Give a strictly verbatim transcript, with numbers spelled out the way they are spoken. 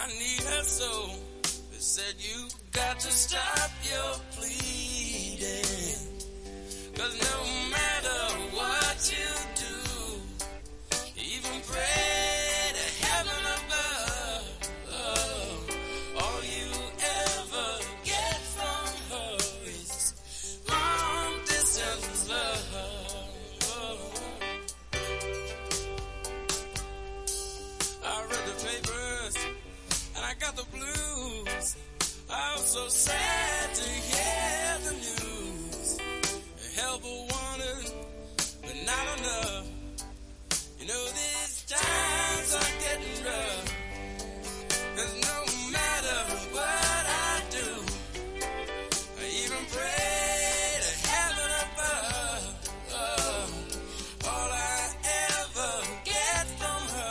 I need her so. They said you got to stop your pleading. Cause no matter what you do, even pray to heaven above, oh, all you ever get from her is long distance love. I read the papers and I got the blues. I was so sad to hear